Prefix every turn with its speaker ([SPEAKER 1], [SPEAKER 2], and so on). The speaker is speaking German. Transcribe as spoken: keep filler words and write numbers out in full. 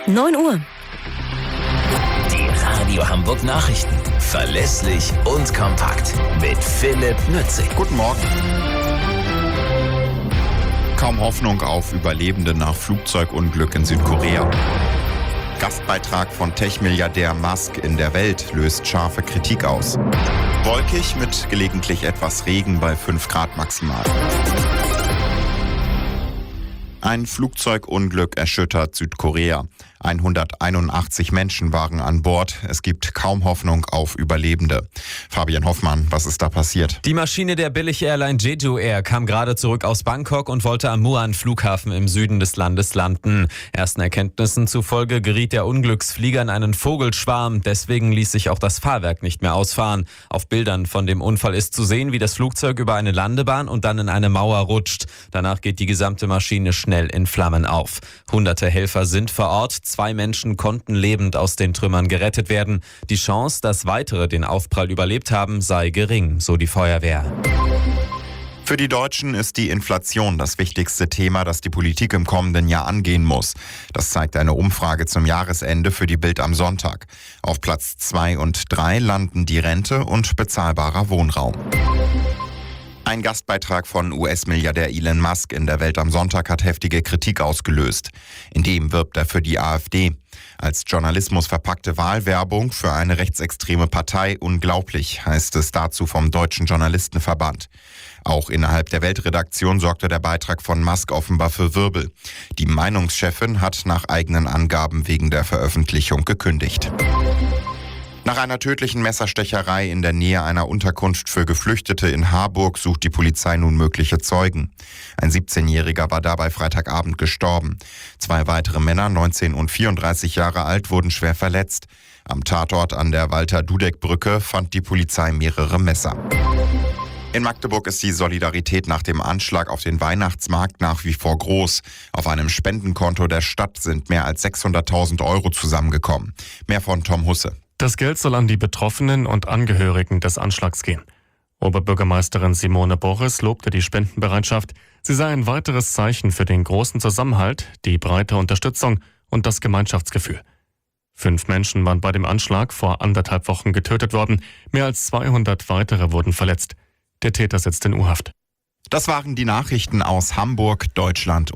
[SPEAKER 1] neun Uhr.
[SPEAKER 2] Die Radio Hamburg Nachrichten. Verlässlich und kompakt. Mit Philipp Nützig.
[SPEAKER 3] Guten Morgen. Kaum Hoffnung auf Überlebende nach Flugzeugunglück in Südkorea. Gastbeitrag von Tech-Milliardär Musk in der Welt löst scharfe Kritik aus. Wolkig mit gelegentlich etwas Regen bei fünf Grad maximal. Ein Flugzeugunglück erschüttert Südkorea. hunderteinundachtzig Menschen waren an Bord. Es gibt kaum Hoffnung auf Überlebende. Fabian Hoffmann, was ist da passiert?
[SPEAKER 4] Die Maschine der Billig-Airline Jeju Air kam gerade zurück aus Bangkok und wollte am Muan-Flughafen im Süden des Landes landen. Ersten Erkenntnissen zufolge geriet der Unglücksflieger in einen Vogelschwarm. Deswegen ließ sich auch das Fahrwerk nicht mehr ausfahren. Auf Bildern von dem Unfall ist zu sehen, wie das Flugzeug über eine Landebahn und dann in eine Mauer rutscht. Danach geht die gesamte Maschine schnell in Flammen auf. Hunderte Helfer sind vor Ort. Zwei Menschen konnten lebend aus den Trümmern gerettet werden. Die Chance, dass weitere den Aufprall überlebt haben, sei gering, so die Feuerwehr.
[SPEAKER 3] Für die Deutschen ist die Inflation das wichtigste Thema, das die Politik im kommenden Jahr angehen muss. Das zeigt eine Umfrage zum Jahresende für die Bild am Sonntag. Auf Platz zwei und drei landen die Rente und bezahlbarer Wohnraum. Ein Gastbeitrag von U S-Milliardär Elon Musk in der Welt am Sonntag hat heftige Kritik ausgelöst. In dem wirbt er für die AfD. Als Journalismus verpackte Wahlwerbung für eine rechtsextreme Partei unglaublich, heißt es dazu vom Deutschen Journalistenverband. Auch innerhalb der Weltredaktion sorgte der Beitrag von Musk offenbar für Wirbel. Die Meinungschefin hat nach eigenen Angaben wegen der Veröffentlichung gekündigt. Nach einer tödlichen Messerstecherei in der Nähe einer Unterkunft für Geflüchtete in Harburg sucht die Polizei nun mögliche Zeugen. Ein siebzehnjähriger war dabei Freitagabend gestorben. Zwei weitere Männer, neunzehn und vierunddreißig Jahre alt, wurden schwer verletzt. Am Tatort an der Walter-Dudek-Brücke fand die Polizei mehrere Messer. In Magdeburg ist die Solidarität nach dem Anschlag auf den Weihnachtsmarkt nach wie vor groß. Auf einem Spendenkonto der Stadt sind mehr als sechshunderttausend Euro zusammengekommen. Mehr von Tom Husse.
[SPEAKER 5] Das Geld soll an die Betroffenen und Angehörigen des Anschlags gehen. Oberbürgermeisterin Simone Boris lobte die Spendenbereitschaft. Sie sei ein weiteres Zeichen für den großen Zusammenhalt, die breite Unterstützung und das Gemeinschaftsgefühl. Fünf Menschen waren bei dem Anschlag vor anderthalb Wochen getötet worden. Mehr als zweihundert weitere wurden verletzt. Der Täter sitzt in U-Haft.
[SPEAKER 3] Das waren die Nachrichten aus Hamburg, Deutschland